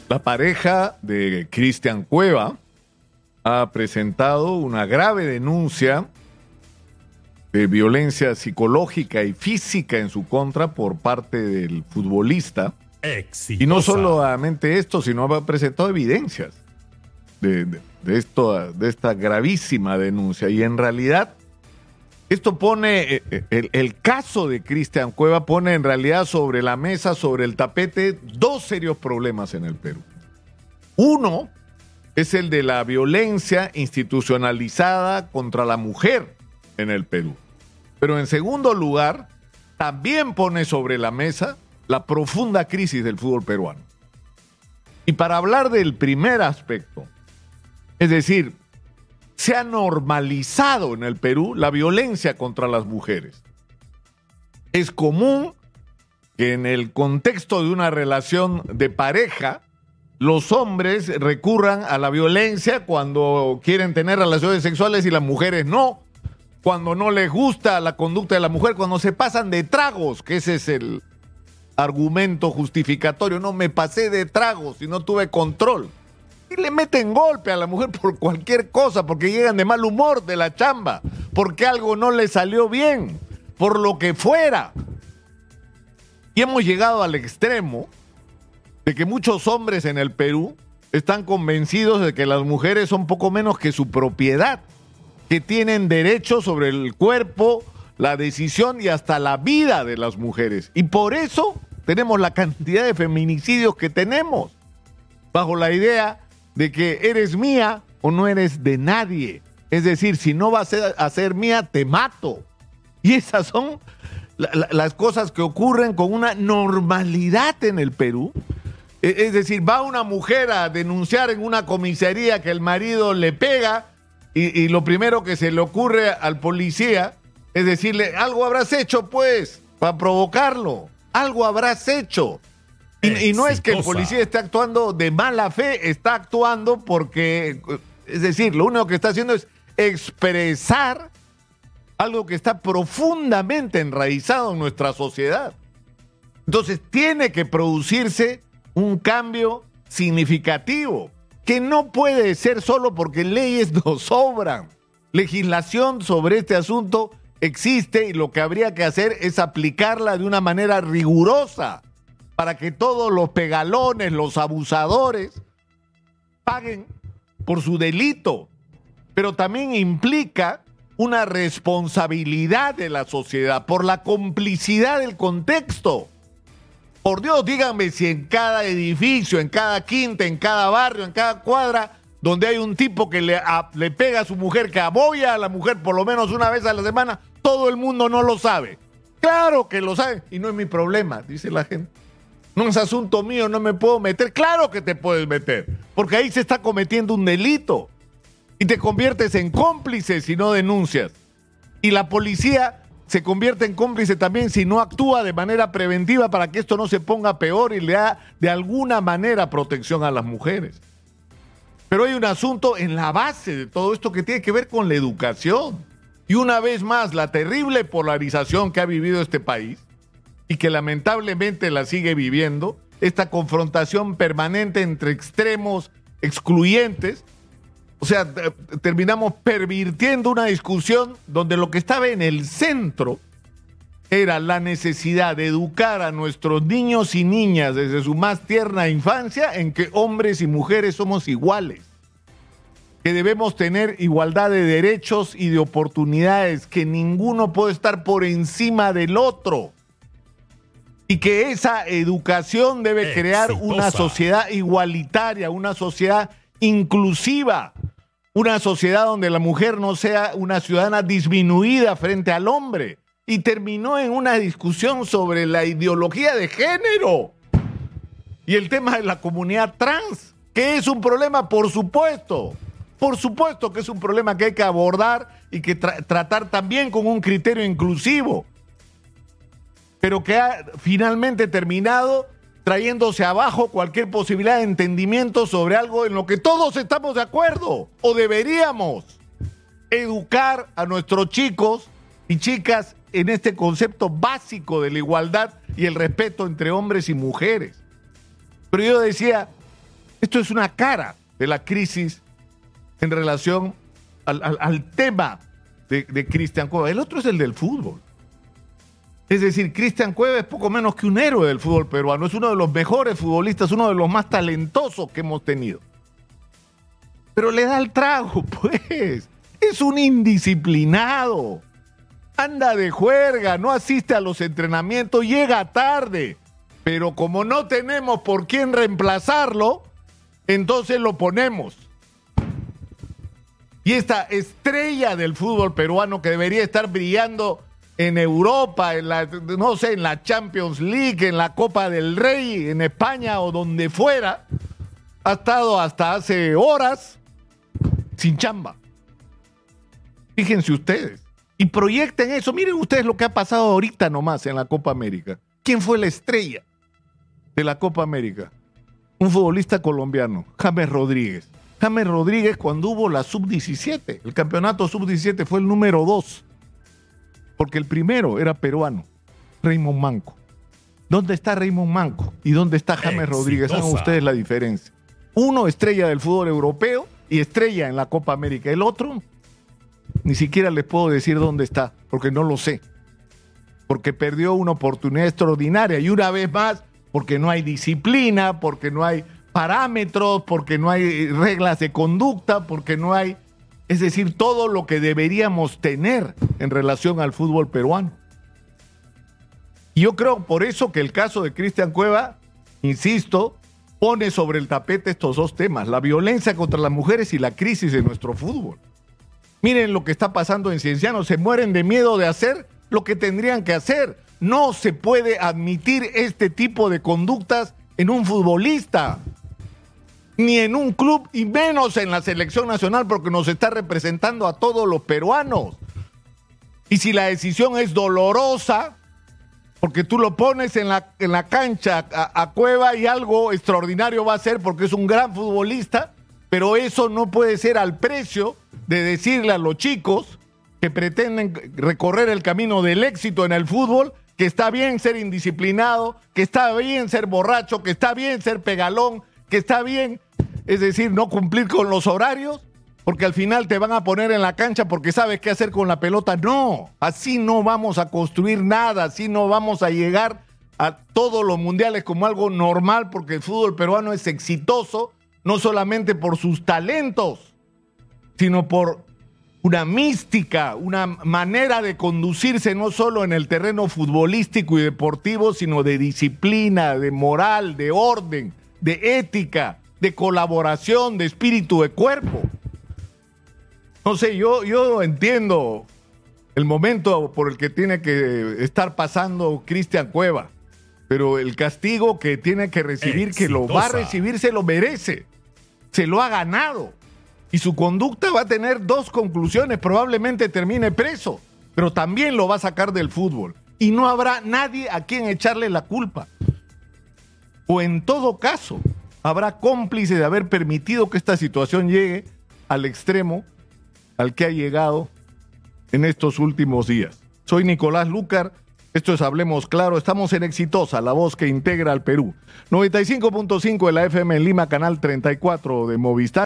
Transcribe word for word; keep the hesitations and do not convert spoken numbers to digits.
La pareja de Cristian Cueva ha presentado una grave denuncia de violencia psicológica y física en su contra por parte del futbolista. Exitosa. Y no solamente esto, sino ha presentado evidencias de, de, de, esto, de esta gravísima denuncia. Y en realidad, esto pone, el, el caso de Cristian Cueva pone en realidad sobre la mesa, sobre el tapete, dos serios problemas en el Perú. Uno es el de la violencia institucionalizada contra la mujer en el Perú. Pero en segundo lugar, también pone sobre la mesa la profunda crisis del fútbol peruano. Y para hablar del primer aspecto, es decir, se ha normalizado en el Perú la violencia contra las mujeres. Es común que en el contexto de una relación de pareja, los hombres recurran a la violencia cuando quieren tener relaciones sexuales y las mujeres no, cuando no les gusta la conducta de la mujer, cuando se pasan de tragos, que ese es el argumento justificatorio. No, me pasé de tragos y no tuve control. Y le meten golpe a la mujer por cualquier cosa, porque llegan de mal humor de la chamba, porque algo no le salió bien, por lo que fuera. Y hemos llegado al extremo de que muchos hombres en el Perú están convencidos de que las mujeres son poco menos que su propiedad, que tienen derecho sobre el cuerpo, la decisión y hasta la vida de las mujeres. Y por eso tenemos la cantidad de feminicidios que tenemos, bajo la idea de que eres mía o no eres de nadie. Es decir, si no vas a ser mía, te mato. Y esas son la, la, las cosas que ocurren con una normalidad en el Perú. Es decir, va una mujer a denunciar en una comisaría que el marido le pega y, y lo primero que se le ocurre al policía es decirle, algo habrás hecho pues, para provocarlo. Algo habrás hecho. Y, y no es que el policía esté actuando de mala fe, está actuando porque, es decir, lo único que está haciendo es expresar algo que está profundamente enraizado en nuestra sociedad. Entonces tiene que producirse un cambio significativo, que no puede ser solo porque leyes nos sobran. Legislación sobre este asunto existe y lo que habría que hacer es aplicarla de una manera rigurosa, para que todos los pegalones, los abusadores, paguen por su delito. Pero también implica una responsabilidad de la sociedad por la complicidad del contexto. Por Dios, díganme si en cada edificio, en cada quinta, en cada barrio, en cada cuadra, donde hay un tipo que le, a, le pega a su mujer, que abolla a la mujer por lo menos una vez a la semana, todo el mundo no lo sabe. Claro que lo sabe y no es mi problema, dice la gente. No es asunto mío, no me puedo meter. Claro que te puedes meter, porque ahí se está cometiendo un delito y te conviertes en cómplice si no denuncias. Y la policía se convierte en cómplice también si no actúa de manera preventiva para que esto no se ponga peor y le da de alguna manera protección a las mujeres. Pero hay un asunto en la base de todo esto que tiene que ver con la educación. Y una vez más, la terrible polarización que ha vivido este país y que lamentablemente la sigue viviendo, esta confrontación permanente entre extremos excluyentes. O sea, terminamos pervirtiendo una discusión donde lo que estaba en el centro era la necesidad de educar a nuestros niños y niñas desde su más tierna infancia en que hombres y mujeres somos iguales, que debemos tener igualdad de derechos y de oportunidades, que ninguno puede estar por encima del otro y que esa educación debe crear Exitosa. Una sociedad igualitaria, una sociedad inclusiva, una sociedad donde la mujer no sea una ciudadana disminuida frente al hombre. Y terminó en una discusión sobre la ideología de género y el tema de la comunidad trans, que es un problema, por supuesto, por supuesto que es un problema que hay que abordar y que tra- tratar también con un criterio inclusivo, pero que ha finalmente terminado trayéndose abajo cualquier posibilidad de entendimiento sobre algo en lo que todos estamos de acuerdo, o deberíamos educar a nuestros chicos y chicas en este concepto básico de la igualdad y el respeto entre hombres y mujeres. Pero yo decía, Esto es una cara de la crisis en relación al, al, al tema de, de Cristian Cueva. El otro es el del fútbol. Es decir, Cristian Cueva es poco menos que un héroe del fútbol peruano. Es uno de los mejores futbolistas, uno de los más talentosos que hemos tenido. Pero le da el trago, pues. Es un indisciplinado. Anda de juerga, no asiste a los entrenamientos, llega tarde. Pero como no tenemos por quién reemplazarlo, entonces lo ponemos. Y esta estrella del fútbol peruano que debería estar brillando en Europa, en la, no sé, en la Champions League, en la Copa del Rey, en España o donde fuera, ha estado hasta hace horas sin chamba. Fíjense ustedes. Y proyecten eso. Miren ustedes lo que ha pasado ahorita nomás en la Copa América. ¿Quién fue la estrella de la Copa América? Un futbolista colombiano, James Rodríguez. James Rodríguez, cuando hubo la sub diecisiete, el campeonato sub diecisiete fue el número dos. Porque el primero era peruano, Raymond Manco. ¿Dónde está Raymond Manco? ¿Y dónde está James Exitosa. Rodríguez? Hagan ustedes la diferencia. Uno, estrella del fútbol europeo y estrella en la Copa América. El otro, ni siquiera les puedo decir dónde está, porque no lo sé. Porque perdió una oportunidad extraordinaria. Y una vez más, porque no hay disciplina, porque no hay parámetros, porque no hay reglas de conducta, porque no hay... Es decir, todo lo que deberíamos tener en relación al fútbol peruano. Y yo creo por eso que el caso de Cristian Cueva, insisto, pone sobre el tapete estos dos temas, la violencia contra las mujeres y la crisis de nuestro fútbol. Miren lo que está pasando en Cienciano, se mueren de miedo de hacer lo que tendrían que hacer. No se puede admitir este tipo de conductas en un futbolista, ni en un club, y menos en la selección nacional, porque nos está representando a todos los peruanos. Y si la decisión es dolorosa, porque tú lo pones en la, en la cancha a, a Cueva y algo extraordinario va a ser porque es un gran futbolista, pero eso no puede ser al precio de decirle a los chicos que pretenden recorrer el camino del éxito en el fútbol, que está bien ser indisciplinado, que está bien ser borracho, que está bien ser pegalón, que está bien, es decir, no cumplir con los horarios, porque al final te van a poner en la cancha porque sabes qué hacer con la pelota. No, así no vamos a construir nada, así no vamos a llegar a todos los mundiales como algo normal, porque el fútbol peruano es exitoso, no solamente por sus talentos, sino por una mística, una manera de conducirse no solo en el terreno futbolístico y deportivo, sino de disciplina, de moral, de orden, de ética, de colaboración, de espíritu de cuerpo. No sé, yo, yo entiendo el momento por el que tiene que estar pasando Cristian Cueva, pero el castigo que tiene que recibir, Exitosa. Que lo va a recibir, se lo merece, se lo ha ganado. Y su conducta va a tener dos conclusiones, probablemente termine preso, pero también lo va a sacar del fútbol. Y no habrá nadie a quien echarle la culpa. O en todo caso, habrá cómplice de haber permitido que esta situación llegue al extremo al que ha llegado en estos últimos días. Soy Nicolás Lucar, esto es Hablemos Claro, estamos en Exitosa, la voz que integra al Perú. noventa y cinco punto cinco de la F M en Lima, canal treinta y cuatro de Movistar.